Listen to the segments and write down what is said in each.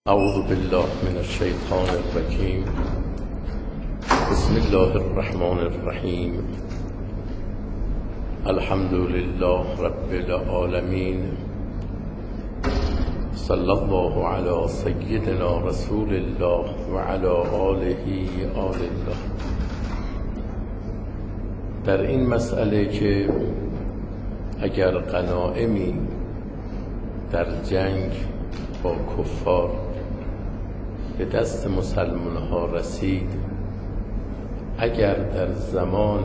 اعوذ بالله من الشیطان الرجیم. بسم الله الرحمن الرحیم. الحمد لله رب العالمین. صلی الله علی سیدنا رسول الله و علی آله آل الله. در این مسئله که اگر غنایمی در جنگ با کفار به دست مسلمان ها رسید، اگر در زمان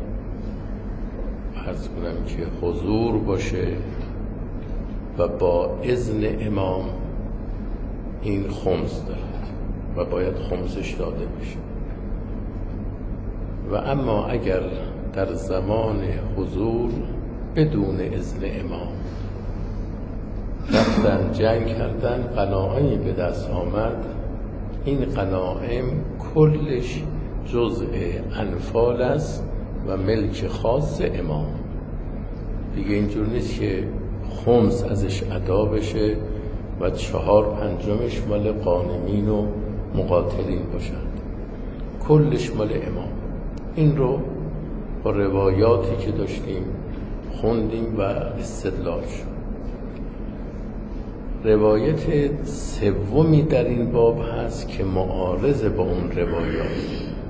عرض کنم که حضور باشه و با اذن امام، این خمس دارد و باید خمسش داده بشه. و اما اگر در زمان حضور بدون اذن امام رفتن جنگ کردن، غنایمی به دست آمد، این غنایم کلش جزء انفال است و ملک خاص امام. دیگه اینجور نیست که خمس ازش ادا بشه و 4/5 مال غانمین و مقاتلین باشد، کلش مال امام. این رو با روایاتی که داشتیم خوندیم و استدلال شد. روایت سومی در این باب هست که معارض با اون روایات.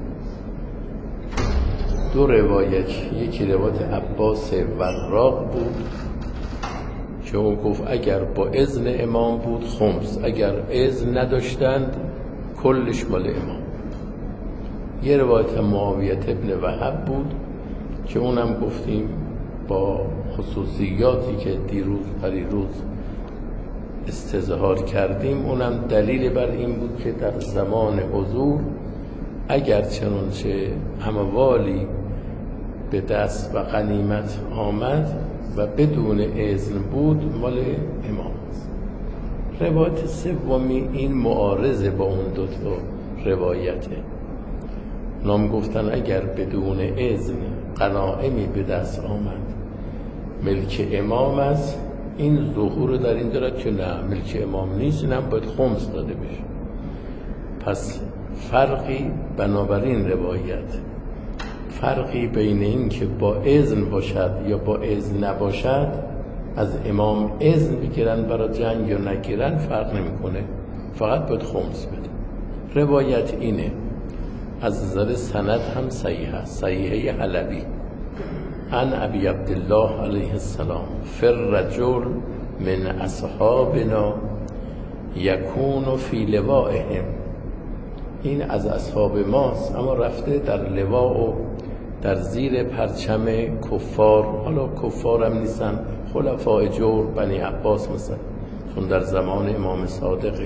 دو روایت، یکی روایت عباس وراق بود که اون گفت اگر با اذن امام بود خمس، اگر اذن نداشتند کلش مال امام. یه روایت معاویه ابن وهب بود که اونم گفتیم با خصوصیاتی که دیروز پریروز استظهار کردیم، اونم دلیل بر این بود که در زمان حضور اگر چنانچه اموالی به دست و غنیمت آمد و بدون اذن بود، مال امام است. روایت سومی این معارضه با اون دوتا روایته. نام گفتن اگر بدون اذن غنایمی به دست آمد ملک امام است، این ظهور در این دارد که نه، ملک امام نیست، اینم باید خمس داده بشه. پس فرقی بنابراین روایت، فرقی بین این که با اذن باشد یا با اذن نباشد، از امام اذن بگیرن برای جنگ یا نگیرن فرق نمیکنه، فقط باید خمس بده. روایت اینه، از نظر سند هم صحیح است، صحیحه حلبی عن ابی عبدالله علیه السلام فالرجل من اصحابنا یکون فی لوائهم. این از اصحاب ماست اما رفته در لواء و در زیر پرچم کفار. حالا کفار هم نیستن، خلفاء جور بنی عباس مثلا، چون در زمان امام صادقه.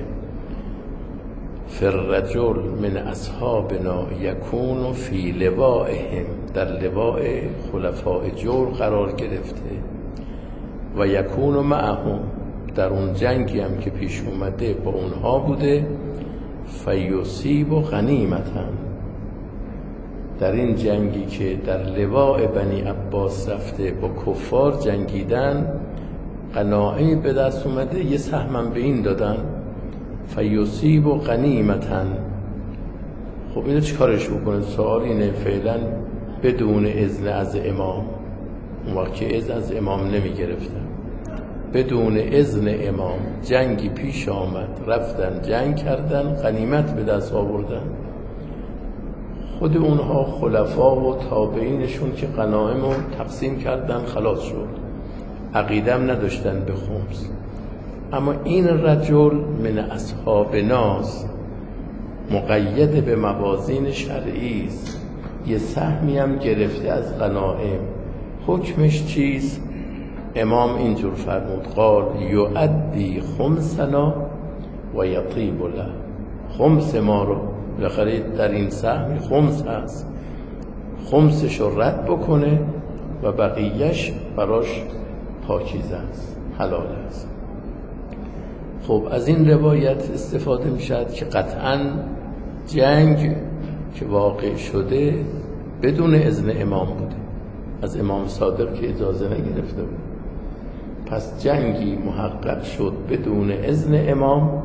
فالرجل من اصحابنا یکون فی لوائهم، در لواء خلفاء جور قرار گرفته. و یکون معهم، در اون جنگی هم که پیش اومده با اونها بوده. فیصیب غنیمتا، در این جنگی که در لواء بنی عباس رفته با کفار جنگیدن، غنایمی به دست اومده، یه سهمم به این دادن. فیصیب غنیمتا. خب اینو چیکارش بکنه؟ سوال اینه، فعلا بدون اذن از امام، اون وقت که اذن از امام نمی گرفتن، بدون اذن امام جنگی پیش آمد، رفتن جنگ کردن، غنیمت به دست آوردن. خود اونها خلفا و تابعینشون که غنایم رو تقسیم کردن، خلاص شد، عقیدم نداشتن به خمس. اما این رجل من اصحابناست، مقید به موازین شرعی است، یه سهمی هم گرفته از غنایم. حکمش چیست؟ امام اینجور فرمود، قال یؤدی خمسنا و یطیب له. خمس ما رو بالاخره در این سهم خمس هست، خمسش رو رد بکنه و بقیهش براش پاکیزه است، حلال است. خب از این روایت استفاده می شد که قطعاً جنگ که واقع شده بدون اذن امام بوده، از امام صادق که اجازه نگرفته بود. پس جنگی محقق شد بدون اذن امام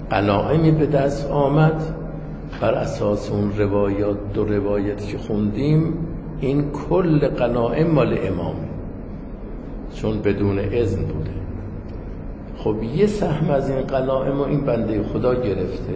غنایمی به دست آمد. بر اساس اون روایات، 2 روایت که خوندیم، این کل غنایم مال امام، چون بدون اذن بوده. خب یه سهم از این غنایم این بنده خدا گرفته،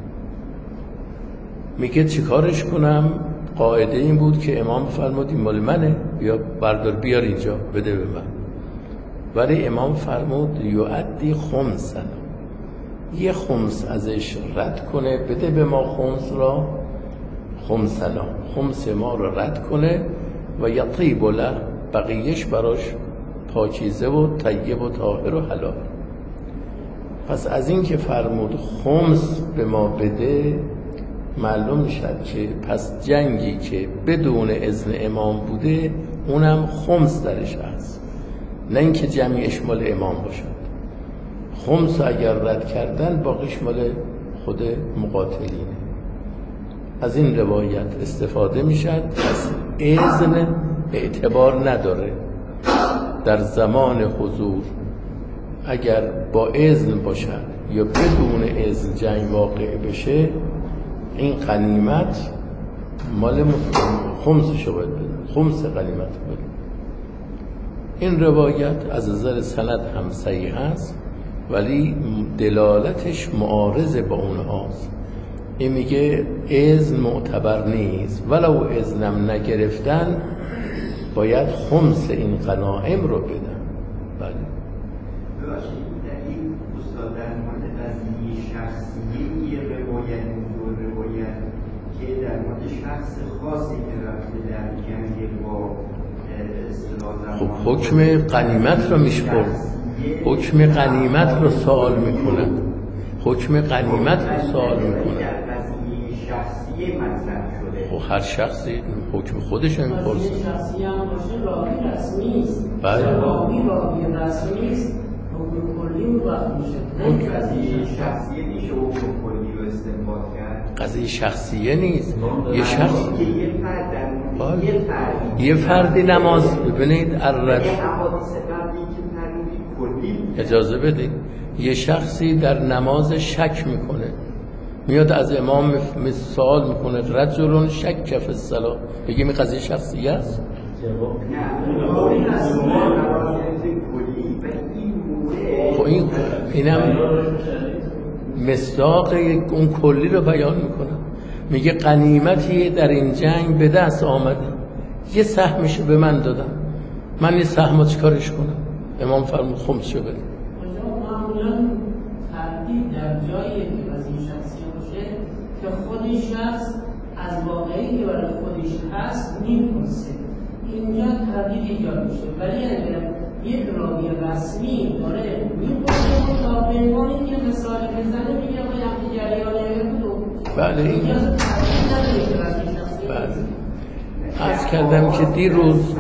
میگه چیکارش کنم؟ قاعده این بود که امام فرمود این مال منه، بیا بردار بیار اینجا بده به من. ولی امام فرمود یؤدی خمسا، یه خمس ازش رد کنه، بده به ما خمس را، خمسنا، خمس ما را رد کنه و یطیب له، بقیهش براش پاکیزه و طیب و طاهر و حلال. پس از این که فرمود خمس به ما بده، معلوم شد که پس جنگی که بدون اذن امام بوده اونم خمس درش هست، نه اینکه جمعیش مال امام باشد. خمس اگر رد کردن باقیش مال خود مقاتلینه. از این روایت استفاده میشد. پس اذن اعتبار نداره در زمان حضور، اگر با اذن باشد یا بدون اذن جنگ واقع بشه، این غنیمت مال خمسشو باید بده، خمس غنیمت بده. این روایت از نظر سند هم صحیح است، ولی دلالتش معارض با اونهاست. این میگه اذن معتبر نیست، ولو اذنم نگرفتن باید خمس این غنایم رو بدن. بله ببخشید، در این استاد در مورد قضیه شخصی یه روایت که در مورد شخص خاصی که رفته در جنگ با اصطلاح، خب حکم غنیمت رو میشپرد، حکم غنیمت رو سوال میکنن، حکم غنیمت رو سوال میکنن. در قضیه شخصی مطرح شده. خب هر شخصی حکم خودش رو میپرسه. قضیه شخصی هم باشه راوی رسمی است. بله. راوی رسمی است، حکم کلی رو وقت میشه. قضیه شخصی میشه حکم کلی رو استنباط کرد. قضیه شخصیه نیست. یه شخص که یه فرد در مورد یه فردی نماز، ببینید الرجل، اجازه بدید، یه شخصی در نماز شک میکنه، میاد از امام سوال میکنه رجل شک فی الصلاة، بگیم این قضیه شخصیه است؟ خب اینم مصداق اون کلی رو بیان میکنه. میگه غنیمتی در این جنگ به دست آمده، یه سهمشو به من دادن، من یه سهمو چیکارش کنم؟ امام فرمود خمسشو بده. معمولا تردید در جایی که قضیه شخصی باشه که خود شخص از واقعی که برای خودش هست میپرسه، اینجا تردید ایجاد میشه. ولی اگر یک راوی رسمی داره میپرسه تا پیمانی که مثال بزنه میگه آقای همین جریانه بود. بله این اینجا تردید نداره که قضیه شخصی. بله عرض کردم که دیروز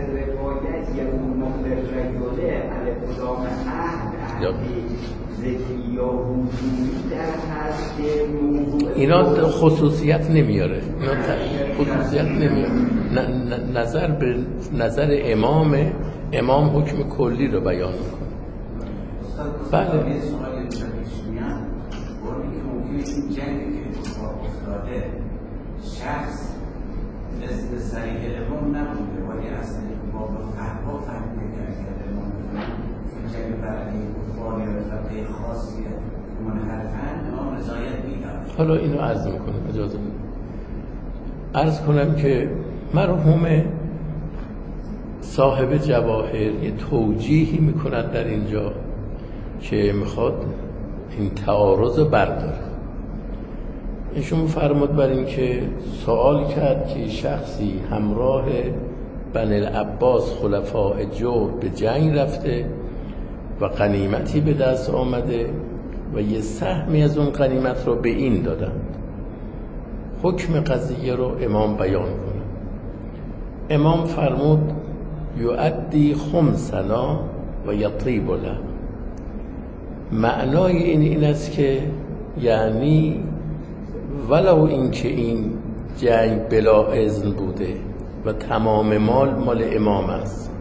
اینا خصوصیت نمیاره، اینا خصوصیت نمیاره. نظر به نظر امام حکم کلی رو بیان میکنه. بله شخص مثل سریع امام نبوده، ولی اصلا با فرقا فهمیده که امام جنگ برای کفار یا فرقه خاصی منحرفن امام رضایت میداد. حالا اینو عرض میکنم، اجازه بدید عرض کنم که مرحوم صاحب جواهر یه توجیهی میکنند در اینجا که میخواد این تعارض برداره. ایشون فرمود بر این که سوال کرد که شخصی همراه بنی العباس خلفاء جور به جنگ رفته و غنیمتی به دست آمده و یه سهمی از اون غنیمت رو به این دادن، حکم قضیه رو امام بیان کنه. امام فرمود یؤدی خمسنا و یطیب له. معنای این است که یعنی ولو اینکه این جنگ بلا اذن بوده و تمام مال امام است،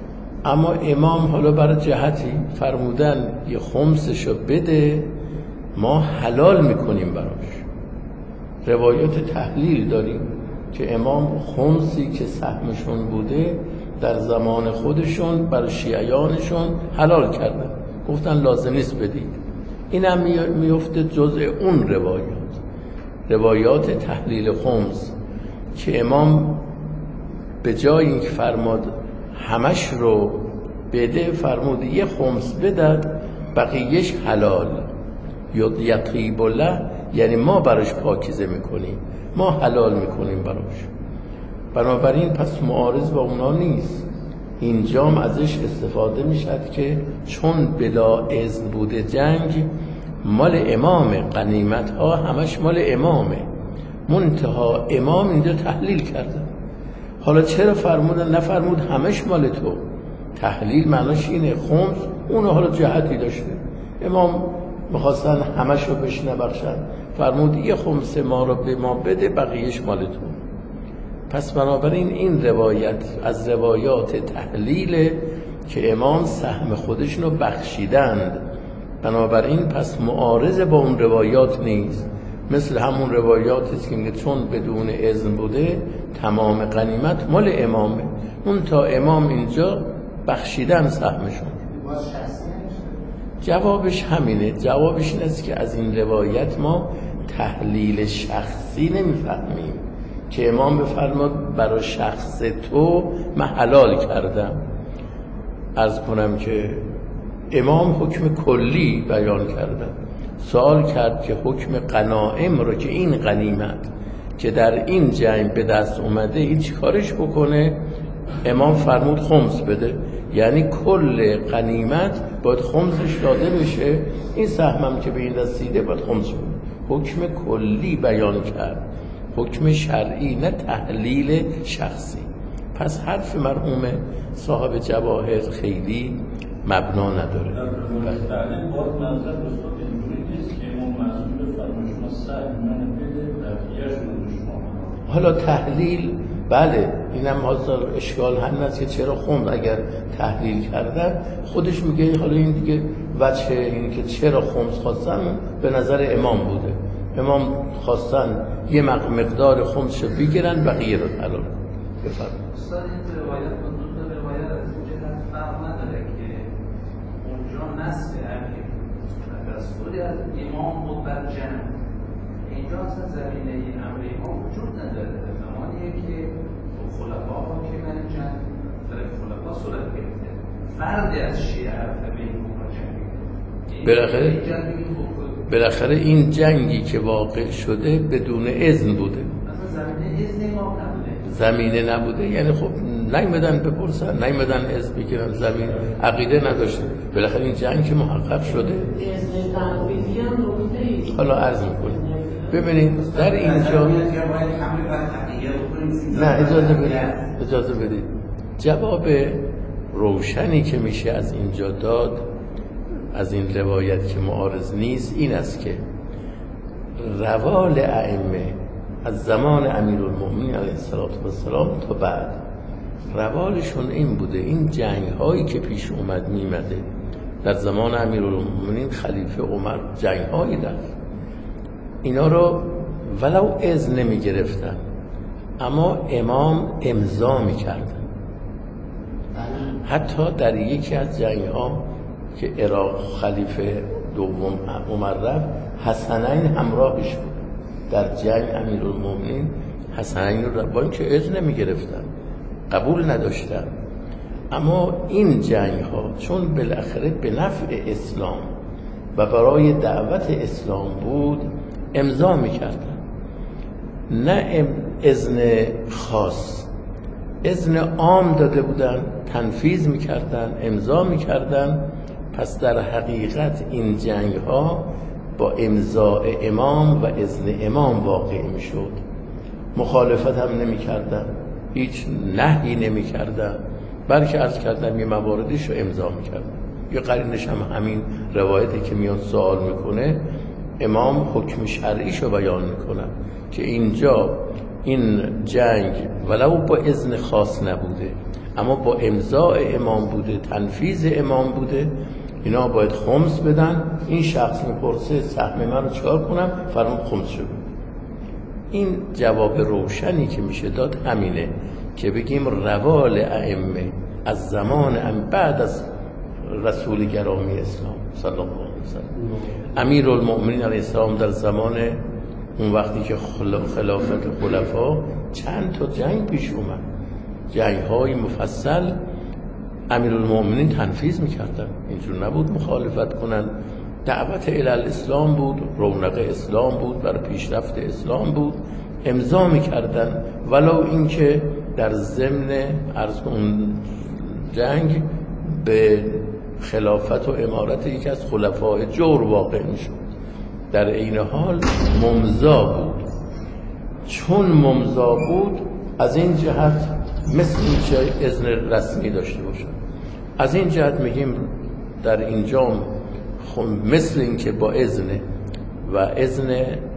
اما امام حالا برای جهتی فرمودن یه خمسشو بده ما حلال میکنیم براش. روایات تحلیل داریم که امام خمسی که سهمشون بوده در زمان خودشون برای شیعیانشون حلال کردن، گفتن لازم نیست بدید. این هم میفته جزء اون روایات تحلیل خمس که امام به جای اینکه فرماد همش رو بده، فرمود یه خمس بدد بقیهش حلال. یطیب الله یعنی ما براش پاکیزه میکنیم، ما حلال میکنیم براش. بنابراین پس معارض با اونا نیست. اینجام ازش استفاده میشد که چون بلا اذن بوده جنگ مال امامه، غنیمت ها همش مال امامه، منتها امام اینجا تحلیل کرده. حالا چرا فرمودن نفرمود همش مال تو؟ تحلیل معناش اینه خمس اون حالا جهتی داشته، امام میخواستن همش رو بهش نبخشن، فرمود یه خمس ما رو به ما بده بقیهش مال تو. پس بنابراین این روایت از روایات تحلیل که امام سهم خودشون رو بخشیدند، بنابراین پس معارض با اون روایات نیست. مثل همون روایاتی که میگه چون بدون اذن بوده تمام غنیمت مال امامه، اون تا امام اینجا بخشیدن سهمشون. جوابش همینه. جوابش این است که از این روایت ما تحلیل شخصی نمیفهمیم که امام بفرماد برای شخص تو من حلال کردم. عرض کنم که امام حکم کلی بیان کردن، سوال کرد که حکم غنائم رو که این غنیمت که در این جنگ به دست اومده این چی کارش بکنه؟ امام فرمود خمس بده، یعنی کل غنیمت باید خمسش داده بشه، این سهمم که به این رسیده باید خمس بده. حکم کلی بیان کرد، حکم شرعی، نه تحلیل شخصی. پس حرف مرحوم صاحب جواهر خیلی مبنا نداره. تعلیم باید منظر استاد اینجوری نیست که امام معصوم بفرما شما سهم من بده بقیه‌اش رو شما. حالا تحلیل بله، اینم حاضر اشکال هم هست که چرا خمس اگر تحلیل کردن خودش میگه حالا این دیگه وجه این که چرا خمس خواستن به نظر امام بوده، امام خواستن یه مقدار خمسشو بگیرن بقیه رو حلال بفرمایید. استاد این روایت با دو تا روایت از این جهت فرق نداره که اونجا نصب امیر رسولی از امام بود بر جمع، اینجا اصلا زمینه این امر امام وجود نداره. زمانیه که خلفا حاکمان جمع در خلفا صورت گرفته، فردی از شیعه رفته به این جنگ. بالاخره این جنگی که واقع شده بدون اذن بوده، زمینه نبوده، یعنی خب نیومدن بپرسن، نیومدن اذن بگیرن، زمین عقیده نداشته. بالاخره این جنگ که محقق شده. حالا عرض میکنیم ببینید در اینجا نه اجازه بدید جواب روشنی که میشه از اینجا داد از این روایت که معارض نیست این است که روال ائمه از زمان امیرالمومنین علیه السلام تا بعد روالشون این بوده، این جنگ هایی که پیش اومد میمده در زمان امیرالمومنین خلیفه عمر جنگ هایی رفت، اینا رو ولو اذن نمی گرفتن اما امام امضا می کردن. حتی در یکی از جنگ ها که عراق خلیفه دوم عمر رفت حسنین همراهش بود در جنگ امیرالمومنین، حسنین رو با اینکه اذن نمی گرفتن قبول نداشتن، اما این جنگ ها چون بالاخره به نفع اسلام و برای دعوت اسلام بود امضا میکردن، نه اذن خاص، اذن عام داده بودن، تنفیذ میکردن، امضا میکردن. پس در حقیقت این جنگ ها با امضاء امام و اذن امام واقع میشد، مخالفت هم نمیکردن، هیچ نهی نمیکردن، بلکه عرض کردم یه مواردیش رو امضا میکردن. یه قرینش هم همین روایتی که میاد سوال میکنه، امام حکم شرعیشو بیان میکنن که اینجا این جنگ ولو با اذن خاص نبوده اما با امضاء امام بوده، تنفیذ امام بوده، اینا باید خمس بدن. این شخص میپرسه سهم من رو چیکار کنم؟ فرمود خمس شد. این جواب روشنی که میشه داد همینه که بگیم روال ائمه از زمان بعد از رسول گرامی اسلام صلی الله علیه وسلم، امیرالمؤمنین علیه السلام در زمان اون وقتی که خلافت خلفا چند تا جنگ پیش اومد، جنگ‌های مفصل، امیرالمؤمنین تنفیذ میکردن، اینجور نبود مخالفت کنن. دعوت الی الاسلام بود، رونق اسلام بود، برای پیشرفت اسلام بود، امضا میکردن، ولو اینکه در ضمن اون جنگ به خلافت و امارت یکی از خلفای جور واقع میشد. در این حال ممضا بود. چون ممضا بود از این جهت مثل اینکه اذن رسمی داشته باشد. از این جهت میگیم در اینجا مثل اینکه با اذن و اذن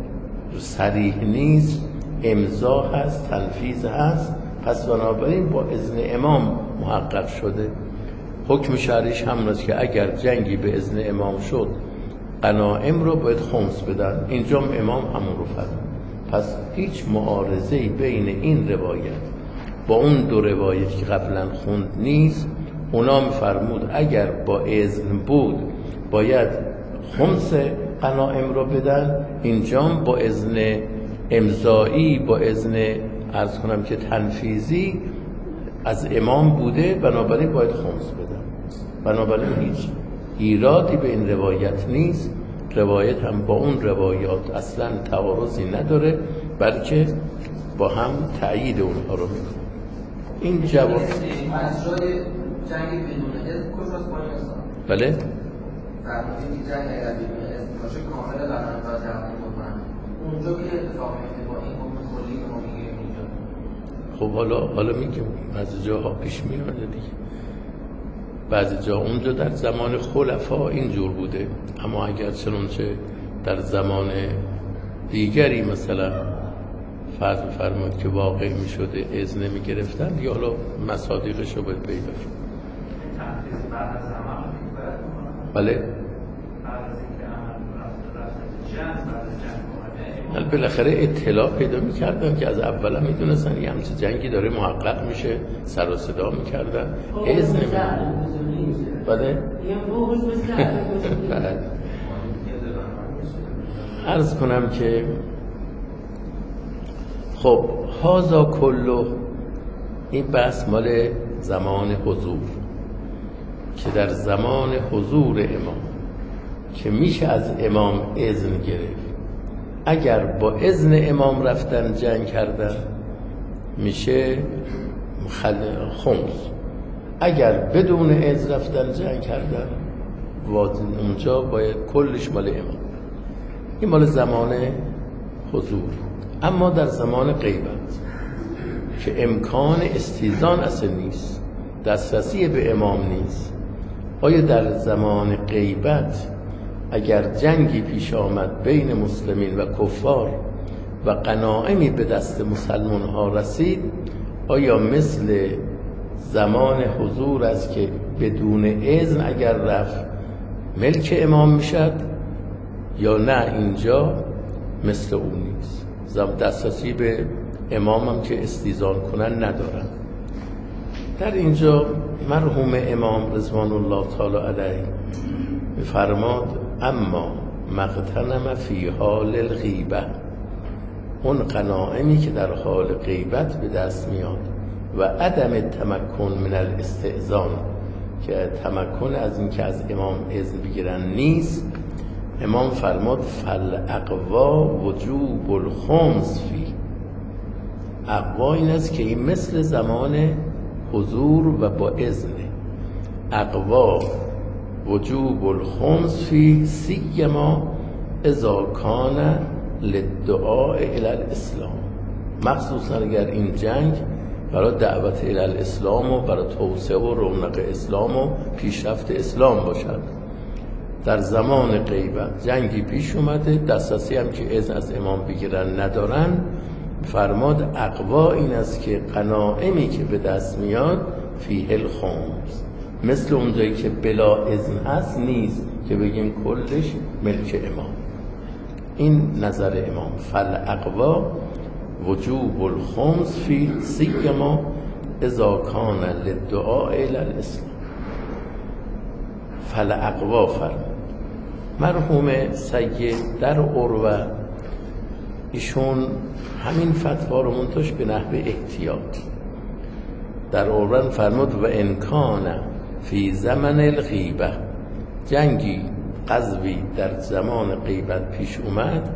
صریح نیست، امضا هست، تنفیذ هست، پس بنابراین با اذن امام محقق شده. حکم شرعیش همون است که اگر جنگی به اذن امام شد غنایم رو باید خمس بدن. اینجا امام همون رو فرمود. پس هیچ معارضه‌ای بین این روایت با اون دو روایت که قبلا خوند نیست. اونا میفرمود اگر با اذن بود باید خمس غنایم رو بدن، اینجا با اذن امضایی، با اذن عرض کنم که تنفیذی از امام بوده، بنابراین باید خمس بدن. بنابراین هیچ ایرادی به این روایت نیست. روایت هم با اون روایات اصلا تعارضی نداره، بلکه با هم تأیید اونها رو میکنه. این جواب مجرای جنگ بدون اذن کجاست پاکستان؟ بله؟ فرمودید که جنگ اگر بدون اذن باشه کامل قرآن را جمع میکنن. اونجا که اتفاق میفته با این حکم کلی که ما میگیم اینجا. خب حالا میگم بعضی جاها پیش میاد دیگه. بعضی جا اونجا در زمان خلفا اینجور بوده، اما اگر چنانچه در زمان دیگری مثلا فرض فرمود که واقع می شده اذن می گرفتن، یا حالا مصادیقش رو باید پیدا شد. تنفیذ بعد از زمان بله؟ بعد از اینکه رفت جنگ، بعد از جنگ بالاخره اطلاع پیدا می کردن که از اولا می دونستن یه همچه جنگی داره محقق میشه، سر و صدا می کردن، اذن می بله؟ بله. عرض کنم که خب هازا کلو، این بحث مال زمان حضور، که در زمان حضور امام که میشه از امام اذن گرفت. اگر با اذن امام رفتن جنگ کردن میشه خمس، اگر بدون اذن رفتن جنگ کردن اونجا باید کلش مال امام. این مال زمان حضور. اما در زمان غیبت که امکان استیزان اصلا نیست، دسترسی به امام نیست، آیا در زمان غیبت اگر جنگی پیش آمد بین مسلمین و کفار و غنایمی به دست مسلمان ها رسید، آیا مثل زمان حضور است که بدون اذن اگر رفت ملک امام میشد، یا نه اینجا مثل اون نیست؟ دسترسی به امام هم که استیزان کنن ندارن. در اینجا مرحوم امام رضوان الله تعالی علیه فرماد اما مغتنم فی حال الغیبه، اون غنایمی که در حال غیبت به دست میاد و عدم تمکن من الاستئذان، که تمکن از این که از امام اذن بگیرن نیست، امام فرماد فالاقوا وجوب الخمس فی. اقوا این است که این مثل زمان حضور و با اذن. اقوا وجوب الخمس فی سیما اذا کان للدعاء الی الاسلام، مخصوصا اگر این جنگ برای دعوت الی الاسلام و برای توسعه و رونق اسلام و پیشرفت اسلام باشد. در زمان غیبت جنگی پیش اومده، دسترسی هم که اذن از امام بگیرن ندارن، فرماد اقوا این است که غنایمی که به دست میاد فیه الخمس، مثل اونجایی که بلا اذن هست نیست که بگیم کلش ملک امام. این نظر امام. فالاقوا وجوب الخمس فی سیما اذا کان للدعاء الی الاسلام. فالاقوا فرمود مرحوم سید در عروه ایشون همین فتوا رو منتش به نحو احتیاط در عروه فرمود و انکان فی زمن الغیبه، جنگی غزوی در زمان غیبت پیش اومد،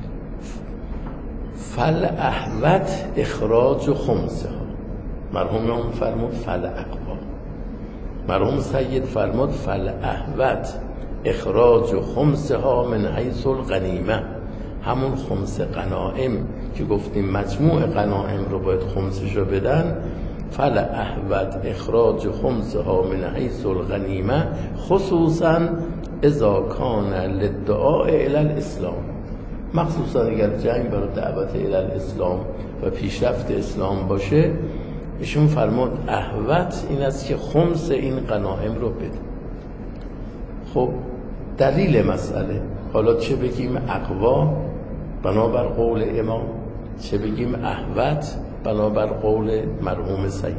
فالاحوط اخراج خمسها. مرحوم هم فرمود فالاقوا، مرحوم سید فرمود فالاحوط اخراج خمسها من حیث الغنیمه، همون خمس غنائم که گفتیم مجموع غنائم رو باید خمسش رو بدن. فالاحوط اخراج خمسها من حیث الغنیمه خصوصا اذا کان للدعاء الی الاسلام، مخصوصا اگر جنگ برای دعوت الی الاسلام و پیشرفت اسلام باشه. ایشون فرمود احوط این است که خمس این غنائم رو بده. خب دلیل مسئله، حالا چه بگیم اقوا بنابر قول امام، چه بگیم احوط بنابر قول مرحوم سید.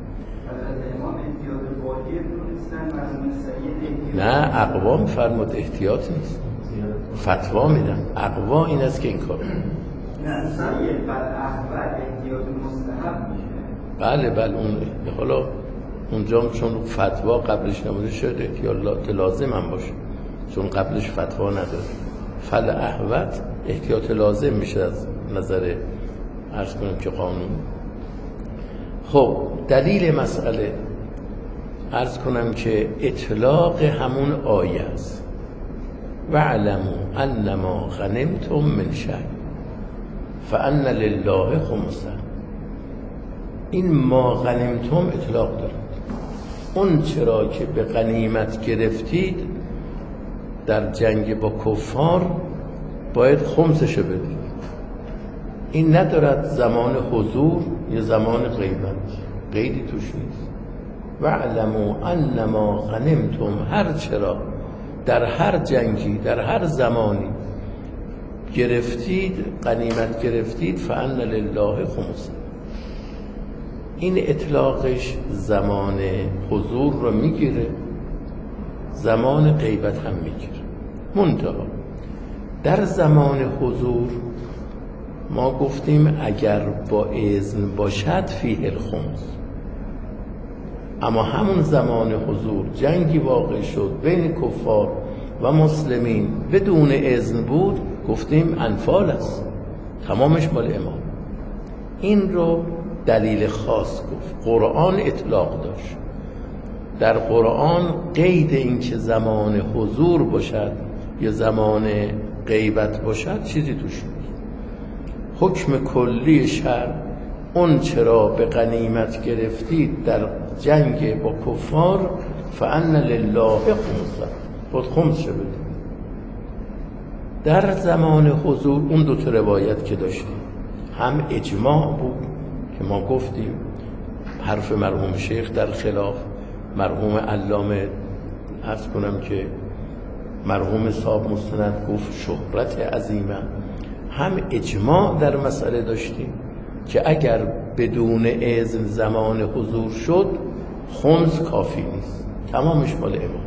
نه اقوا فرمود احتیاط نیست، فتوا میدن. اقوا این است که این کار نه سید بر احوط احتیاط مستحب میشه. بله اون حالا اونجا چون فتوا قبلش نموده شده احتیاط لازم هم باشه، چون قبلش فتوا نداره. فالاحوط احتیاط لازم میشه از نظر عرض کنم که قانون. خب دلیل مسئله عرض کنم که اطلاق همون آیه است وَاعْلَمُوا أَنَّمَا غَنِمْتُم مِّن شَيْءٍ فَأَنَّ لِلَّهِ خُمُسَهُ. این ما غنیمتم اطلاق دارد. اون چرا که به غنیمت گرفتید در جنگ با کفار باید خمسشو بدید. این ندارد زمان حضور یا زمان غیبت، قیدی توش نیست. وَاعْلَمُوا أَنَّمَا غَنِمْتُم، هر چرا در هر جنگی در هر زمانی گرفتید غنیمت گرفتید فأن لله خمسه. این اطلاقش زمان حضور رو میگیره، زمان غیبت هم میگیره. منتها در زمان حضور ما گفتیم اگر با اذن باشد فیه الخمس، اما همون زمان حضور جنگی واقع شد بین کفار و مسلمین بدون اذن بود، گفتیم انفال است، تمامش مال امام. این رو دلیل خاص گفت. قرآن اطلاق داشت. در قرآن قید این که زمان حضور باشد یا زمان غیبت باشد چیزی توش نیست. حکم کلی شرع اون چرا به غنیمت گرفتید در جنگ با کفار فأن لله خمسه، بود خمس شده. در زمان حضور اون دو تا روایت که داشتیم هم اجماع بود که ما گفتیم حرف مرحوم شیخ در خلاف، مرحوم علامه عرض کنم که مرحوم صاحب مستند گفت شهرت عظیمه. هم اجماع در مسئله داشتیم که اگر بدون اذن زمان حضور شد خمس کافی نیست، تمامش مال امام.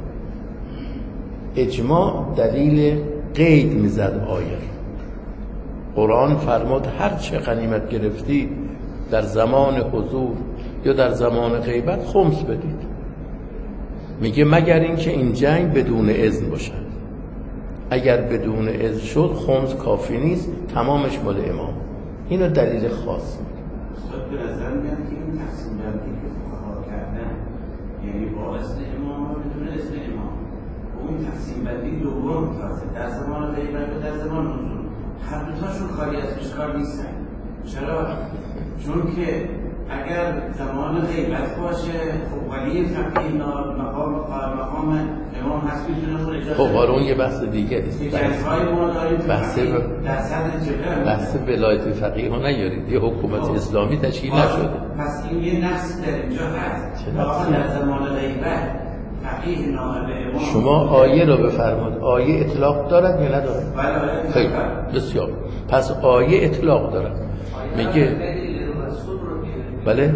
اجماع دلیل قید میزد آیه. قرآن فرمود هر چه غنیمت گرفتید در زمان حضور یا در زمان غیبت خمس بدید. میگه مگر اینکه این جنگ بدون اذن باشد. اگر بدون اذن شد خمس کافی نیست، تمامش مال امام. اینو دلیل خاص میگه. استاد به نظر میاد که این تقسیم بندی که فقها کردن یعنی با اذن امام و بدون اذن امام، اون تقسیم بندی دوم تازه در زمان غیبت و در زمان حضور هر دوتاشون خالی از اشکال نیستن. چرا؟ چون که اگر زمان غیبت باشه خب ولی فقیه مقام امام هست میتونه خود اجازه. خب اون یه بحث دیگه است. بحث ولایت فقیه ها نیارید، یه حکومت اسلامی تشکیل نشده. پس این یه نقص در اینجا هست. در زمان غیبت فقیه نائب امام. شما آیه رو بفرمایید، آیه اطلاق دارد یا ندارد؟ بله خیلی بسیار. پس آیه اطلاق دارد، میگه بله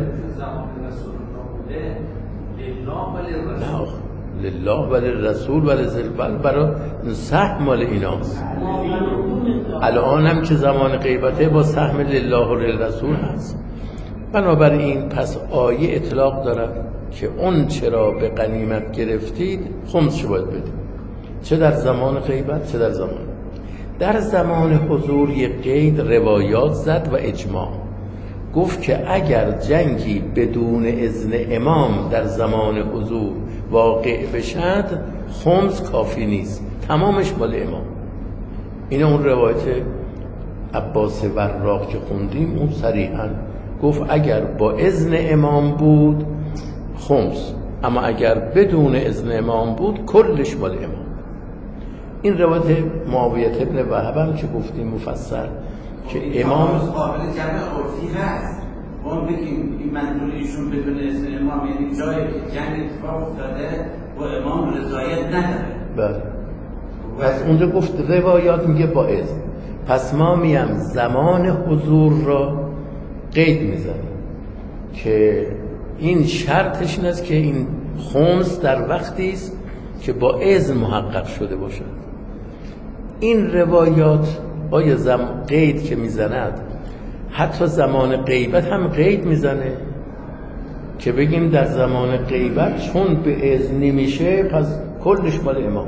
لله ولی رسول ولی زلبل برای سهم مال ایناست. الان هم که زمان غیبته با سهم لله و للرسول هست. بنابراین پس آیه اطلاق دارد که اون چرا به غنیمت گرفتید خمسش باید بدید، چه در زمان غیبت چه در زمان حضور. یک قید روایات زد و اجماع گفت که اگر جنگی بدون اذن امام در زمان حضور واقع بشد خمس کافی نیست، تمامش مال امام. این اون روایت عباس وراق که خوندیم، اون صریحا گفت اگر با اذن امام بود خمس، اما اگر بدون اذن امام بود کلش مال امام. این روایت معاویه ابن وهب هم که گفتیم مفصل که امام قابل جمع عرفی هست. اون بگیم این منظور ایشون بدون اذن امام یعنی جایی که جنگ اتفاق افتاده و امام رضایت نداره. بله. پس اونجا گفت روایات میگه با اذن. پس ما میم زمان حضور را قید میزنیم که این شرطش این است که این خمس در وقتی است که با اذن محقق شده باشد. این روایات آیا قید که میزند حتی زمان غیبت هم قید میزنه که بگیم در زمان غیبت چون به اذن نمیشه پس کلش مال امام.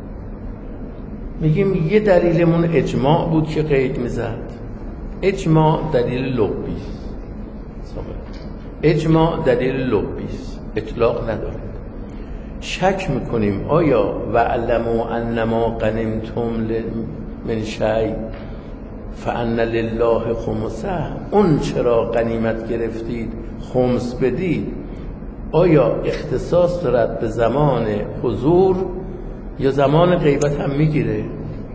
میگیم یه دلیلمون اجماع بود که قید میزد. اجماع دلیل لغوی است. اجماع دلیل لغوی است، اطلاق نداره. شک میکنیم آیا وعلموا انما غنمتم من شیء فان لله خمسه، اون چرا غنیمت گرفتید خمس بدید، آیا اختصاص دارد به زمان حضور یا زمان غیبت هم میگیره؟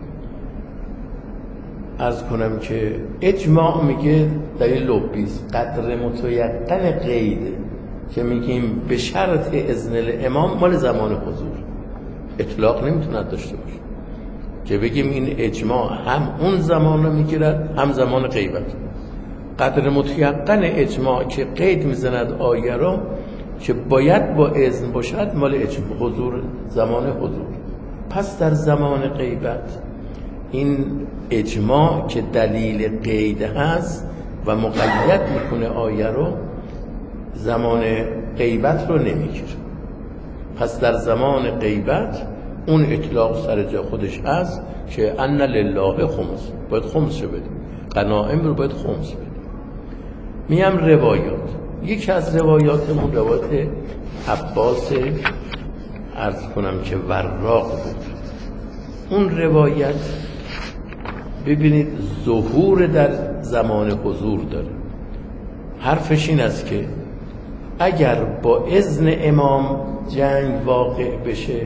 عرض کنم که اجماع میگه دلیل لغوی است. قدر متیقن قید که میگیم به شرط اذن الامام مال زمان حضور، اطلاق نمیتوند داشته باشه که بگیم این اجماع هم اون زمان رو میگیرد هم زمان غیبت. قدر متیقن اجماع که قید میزند آیه رو که باید با اذن باشد مال اجماع حضور، زمان حضور. پس در زمان غیبت این اجماع که دلیل قید هست و مقید میکنه آیه رو، زمان غیبت رو نمیگیره. پس در زمان غیبت اون اطلاق سر جا خودش هست که ان لله خمس، باید خمس بدیم، غنایم رو باید خمس بدیم. میم روایات. یکی از روایاتمون روایت عباس عرض کنم که وراق بود. اون روایت ببینید ظهور در زمان حضور داره. حرفش این است که اگر با اذن امام جنگ واقع بشه،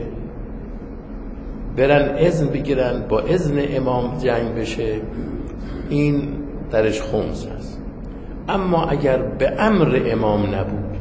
برن اذن بگیرن با اذن امام جنگ بشه، این درش خمس هست. اما اگر به امر امام نبود،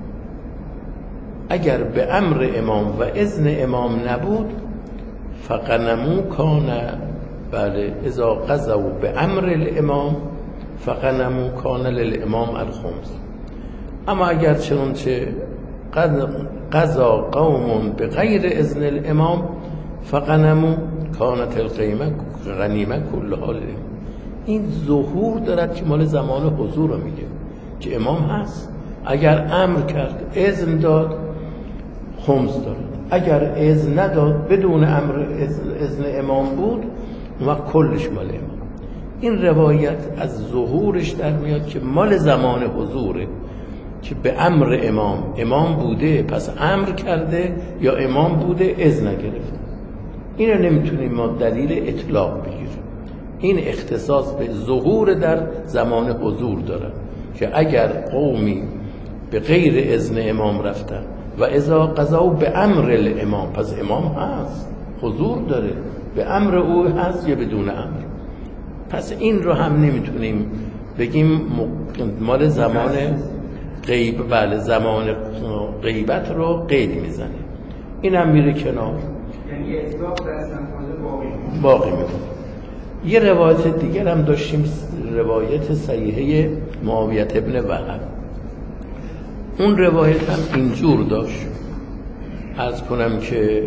اگر به امر امام و اذن امام نبود، فغنموا کان، بله، اذا قضوا به امر الامام فغنموا کان للامام الخمس. اما اگر چنانچه قضا قوم به غیر اذن الامام فغنموا کانت الغنیمه کلها للامام. این ظهور دارد که مال زمان حضور رو میگه که امام هست. اگر امر کرد اذن داد خمس دارد، اگر اذن نداد بدون امر اذن امام بود و کلش مال امام. این روایت از ظهورش در میاد که مال زمان حضوره که به امر امام بوده پس امر کرده، یا امام بوده اذن نگرفته. اینو نمیتونیم ما دلیل اطلاق بگیریم. این اختصاص به ظهور در زمان حضور داره که اگر قومی به غیر اذن امام رفتن و اذا قضا به امر الامام، پس امام هست، حضور داره، به امر او هست یا بدون امر. پس این رو هم نمیتونیم بگیم مال زمان غیب، بله، زمان غیبت رو قید میزنه. اینم میره کنار، یعنی اطلاق در سنخانده باقی میمونه. یه روایت دیگر هم داشتیم، روایت صحیحه معاویه ابن وهب. اون روایت هم اینجور داشت، عرض کنم که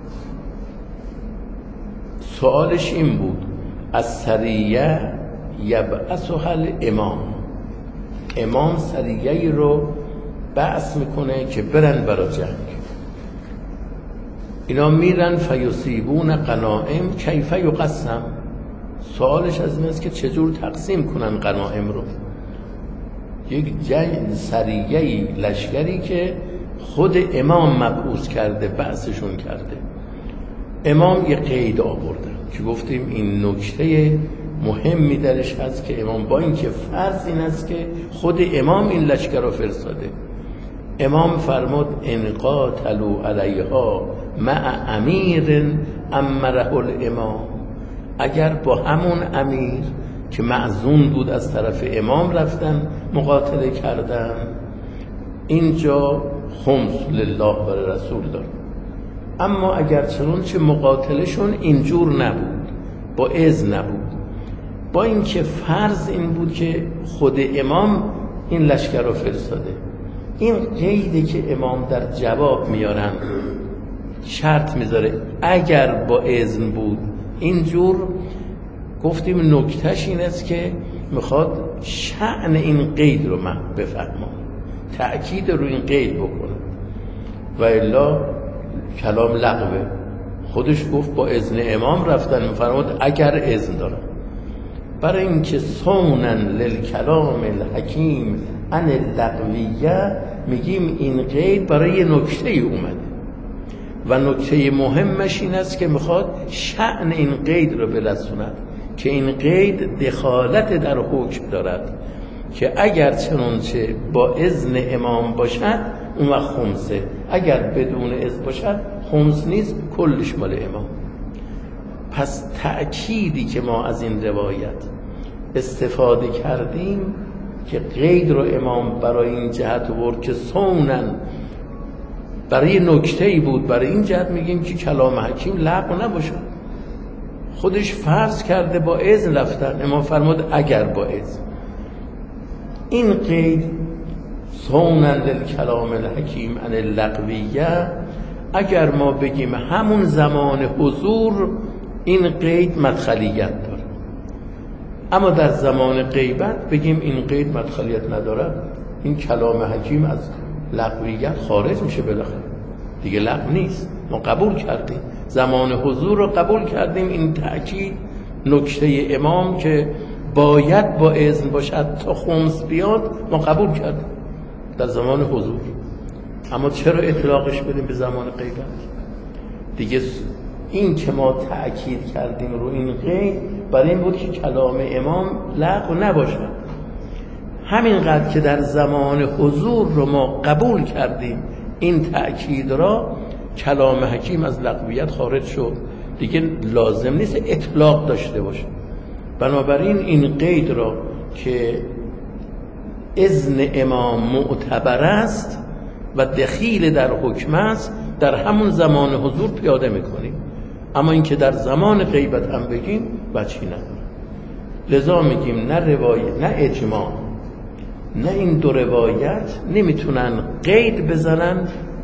سوالش این بود: از سریه یبعثها الامام، امام سریه‌ای رو بعث میکنه که برن برای جنگ. اینا میرن فیصیبون غنائم کیف یقسم. سوالش از این است که چجور تقسیم کنن غنائم رو. یک جنگ سریه‌ای، لشکری که خود امام مبعوث کرده، بعثشون کرده. امام یه قید آورده که گفتیم این نکته مهمی درش هست که امام با اینکه فرض این است که خود امام این لشکر رو فرستاده، امام فرمود ان قاتلوا علیها مع امیر امره الامام، اگر با همون امیر که معزون بود از طرف امام رفتن مقاتله کردن، اینجا خمس لله و رسول دار. اما اگر چنانچه مقاتلشون اینجور نبود، با اذن نبود، با اینکه فرض این بود که خود امام این لشکر رو فرستاده، این قیدی که امام در جواب میارن شرط میذاره اگر با اذن بود اینجور، گفتیم نکتهش این است که میخواد شأن این قید رو من بفهمم، تأکید رو این قید بکنه، و الا کلام لغوه. خودش گفت با اذن امام رفتن، میفرماد اگر اذن دارم. برای اینکه صونن للکلام الحکیم عن اللغویه میگیم این قید برای نکته اومده و نکته مهمش این است که میخواد شأن این قید رو برسوند که این قید دخالت در حکم دارد که اگر چنانچه با اذن امام باشد اون وقت خمسه، اگر بدون اذن باشد خمس نیست، کلش مال امام. پس تأکیدی که ما از این روایت استفاده کردیم که قید رو امام برای این جهت آورد که صونن، برای نکته‌ای بود، برای این جهت میگیم که کلام حکیم لغو نباشه. خودش فرض کرده با اذن رفتن، امام فرمود اگر با اذن. این قید صونن للکلام الحکیم عن اللغویه، اگر ما بگیم همون زمان حضور این قید مدخلیت داره، اما در زمان غیبت بگیم این قید مدخلیت نداره، این کلام حکیم از لغویت خارج میشه، بالاخره دیگه لغو نیست. ما قبول کردیم زمان حضور رو، قبول کردیم این تأکید نکته امام که باید با اذن باشد تا خمس بیاد، ما قبول کردیم در زمان حضور. اما چرا اطلاقش بدیم به زمان غیبت؟ دیگه این که ما تأکید کردیم رو این قید برای این بود که کلام امام لغو نباشد. همینقدر که در زمان حضور رو ما قبول کردیم این تأکید را، کلام حکیم از لغویت خارج شد، دیگه لازم نیست اطلاق داشته باشه. بنابراین این قید را که اذن امام معتبر است و دخیل در حکم است، در همون زمان حضور پیاده میکنیم. اما اینکه در زمان غیبت هم بگیم بچی نداره. لذا میگیم نه روایت نه اجماع نه این دو روایت نمیتونن قید بزنن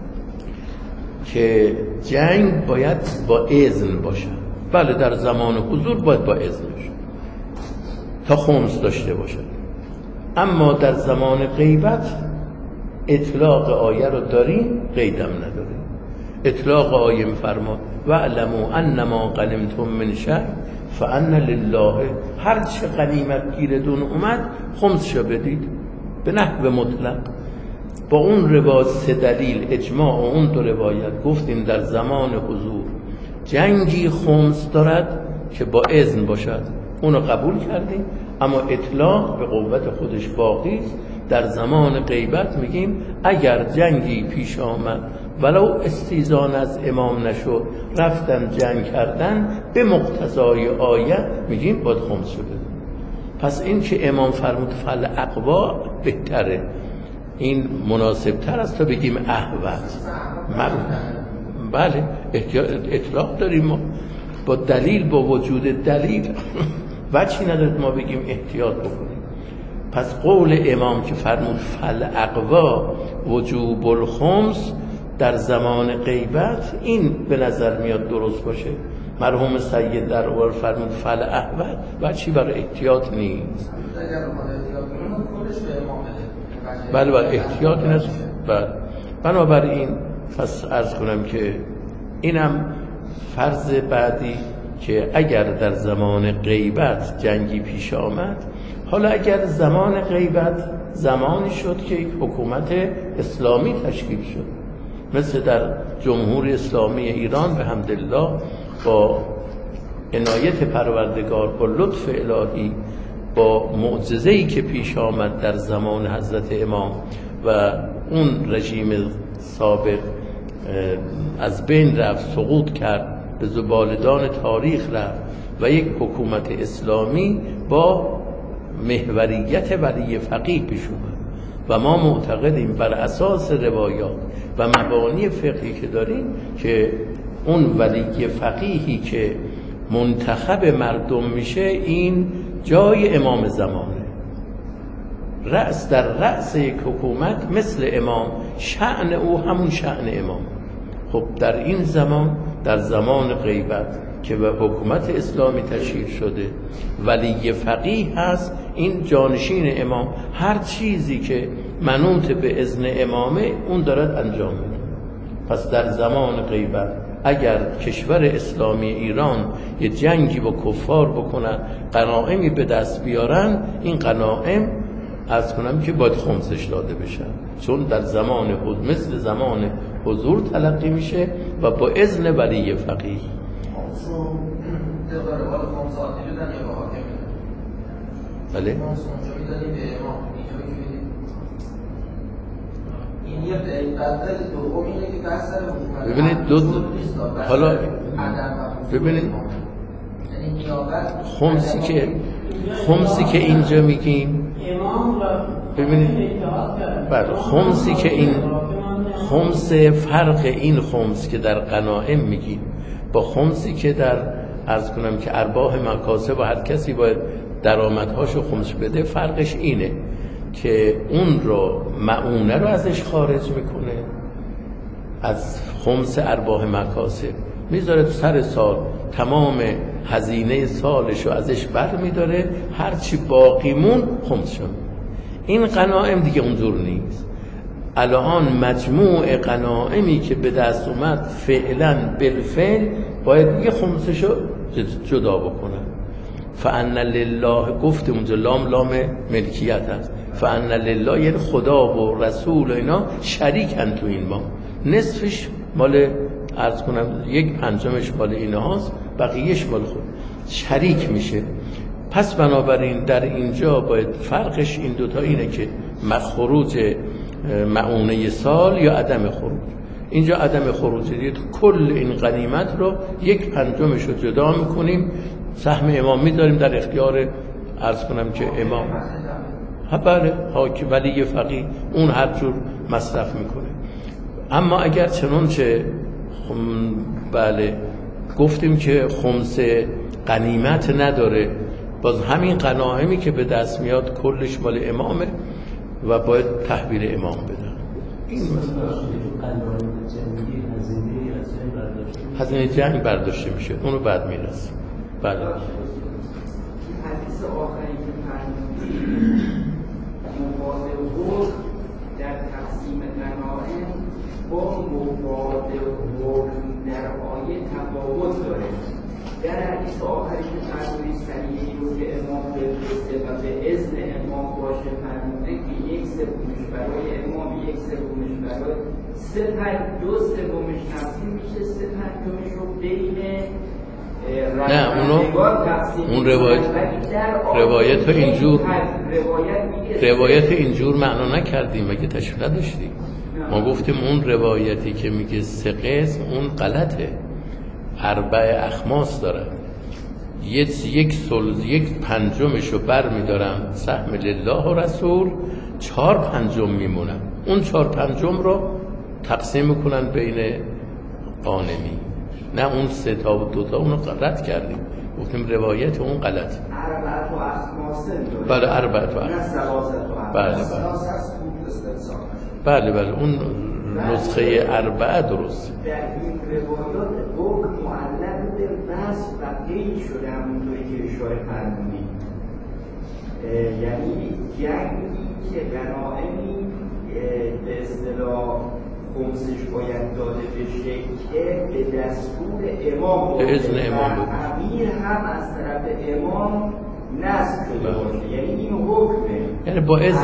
که جنگ باید با اذن باشه. بله در زمان حضور باید با اذن باشه تا خمس داشته باشه، اما در زمان غیبت اطلاق آیه رو داریم، قیدم نداریم. اطلاق آیه فرما وَاعْلَمُوا أَنَّمَا غَنِمْتُم مِّن شَيْءٍ فَأَنَّ لِلَّهِ، هر چه غنیمت گیرتون اومد خمسشو بدید به نحو مطلق. با اون روایت سه دلیل اجماع و اون دو روایت گفتیم در زمان حضور جنگی خمس دارد که با اذن باشد، اونو قبول کردیم. اما اطلاق به قوت خودش باقی است. در زمان غیبت میگیم اگر جنگی پیش آمد ولو استیزان از امام نشد، رفتن جنگ کردن به مقتضای آیه، میگیم باید خمس شده. پس این که امام فرمود فل اقوا بهتره، این مناسب تر است تا بگیم احوت. بله اطلاق داریم ما با دلیل، با وجود دلیل وجهی نداره ما بگیم احتیاط بکنیم. پس قول امام که فرمود فالاقوا وجوب الخمس در زمان غیبت، این به نظر میاد درست باشه. مرحوم سید در اول فرمود فالاحوط وجهی برای احتیاط نیست. بله احتیاط نیست. بله بنابراین پس عرض کنم که اینم فرض بعدی که اگر در زمان غیبت جنگی پیش آمد، حالا اگر زمان غیبت زمانی شد که یک حکومت اسلامی تشکیل شد، مثل در جمهوری اسلامی ایران به حمدالله با عنایت پروردگار، با لطف الهی، با معجزه‌ای که پیش آمد در زمان حضرت امام و اون رژیم سابق از بین رفت، سقوط کرد، به زبالدان تاریخ رفت و یک حکومت اسلامی با محوریت ولی فقیه پیش اومد و ما معتقدیم بر اساس روایات و مبانی فقهی که داریم که اون ولی فقیهی که منتخب مردم میشه این جای امام زمانه، رأس در رأس یک حکومت مثل امام، شأن او همون شأن امام. خب در این زمان، در زمان غیبت که به حکومت اسلامی تشکیل شده، ولی فقیه هست، این جانشین امام، هر چیزی که منوط به اذن امامه اون دارد انجام میده. پس در زمان غیبت اگر کشور اسلامی ایران یه جنگی با کفار بکنن، غنایمی به دست بیارن، این غنایم از کنم که باید خمسش داده بشن، چون در زمان مثل زمان حضور تلقی میشه و با اذن ولی فقیه. بله ببینید حالا ببینید خمسی که اینجا میگیم، ببینید بله خمسی که این خمس، فرق این خمس که در غنایم میگیم با خمسی که در عرض کنم که ارباح مکاسب و هر کسی باید درآمدهاشو خمس بده، فرقش اینه که اون رو معونه رو ازش خارج میکنه، از خمس ارباح مکاسب میذاره سر سال، تمام هزینه سالشو ازش بر میداره، هرچی باقیمون خمس شد. این غنایم دیگه اونجور نیست. الان مجموع غنایمی که به دست اومد فعلا بالفعل باید یه خمسشو جدا بکنن. فأن لله، گفت اونجا لام ملکیت هست، فأن لله یعنی خدا و رسول و اینا شریکن تو این ما، نصفش مال عرض کنم 1/5 مال اینا هست، بقیهش مال خود، شریک میشه. پس بنابراین در اینجا باید فرقش این دوتا اینه که خروج معونه سال یا عدم خروج. اینجا عدم خروج دید، کل این غنیمت رو 1/5 رو جدا میکنیم، سهم امام میذاریم در اختیار عرض کنم که امام، بله حاکم ولی فقیه، اون هر جور مصرف میکنه. اما اگر چنانچه بله گفتیم که خمس غنیمت نداره، باز همین غنایمی که به دست میاد کلش مال امامه و باید تحویل امام بدن. این هزینه جنگ برداشته میشه، اونو بعد میرسیم. بله حدیث آخری که فرمودید مبادله در تقسیم غنایم با مبادله در آیه تفاوت داره. در حدیث آخری که فرمودید سریعی رو که امام بفرسته و به اذن امام باشه فرموده که 1/3 برای امام، 1/3 برای 2/3 تقسیم میشه، 3/5 رو بین نه اون روایت اینجور معنا نکردیم، مگه تشریح نداشتیم. ما گفتیم اون روایتی که میگه 3 قسم اون غلطه، 4 اخماس دارن، 1/5 رو بر میدارم سهم لله و رسول، 4/5 میمونن، اون 4/5 رو تقسیم میکنن بین آنمی. نه اون 3 تا و 2 تا اونو رد کردیم، گفتیم روایت اون غلط. اربعت و اخماسه بله اربعت و اخماسه. بله اون نسخه اربعه درست. در این روایات حکم معلق به وصف و قید شده، همونطوری که اشاره فرمودید. یعنی جنگی که غنایمی به اصطلاح خمسش باید داده بشه که به دستور امام به اذن امام امیر هم از طرف امام نصب شده باشه، یعنی این حکمه، یعنی با اذن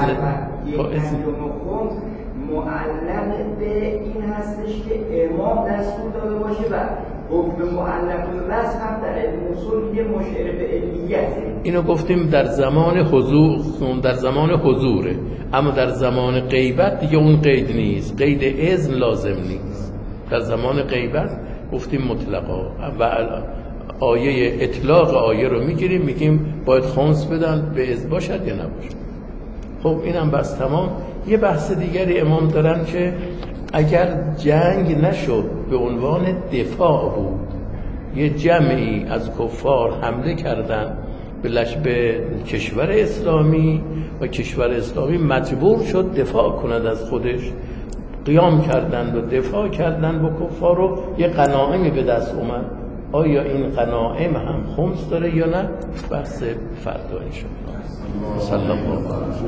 معلق به این هستش که امام دستور داده باشه و حکم معلق به وصف هم در علم اصول یه مشعر به علیته. اینو گفتیم در زمان حضوره، اما در زمان غیبت دیگه اون قید نیست، قید اذن لازم نیست. در زمان غیبت گفتیم مطلقا و آیه اطلاق آیه رو میگیریم، میگیم باید خمس بدن به اذن باشد یا نباشد. خب اینم بس تمام. یه بحث دیگری امام دارن که اگر جنگ نشد به عنوان دفاع بود، یه جمعی از کفار حمله کردن به کشور اسلامی و کشور اسلامی مجبور شد دفاع کند از خودش، قیام کردند و دفاع کردند با کفار رو، یه غنایمی به دست اومد، آیا این غنایم هم خمس داره یا نه؟ بحث فردا ان شاء الله. صلی الله علیه و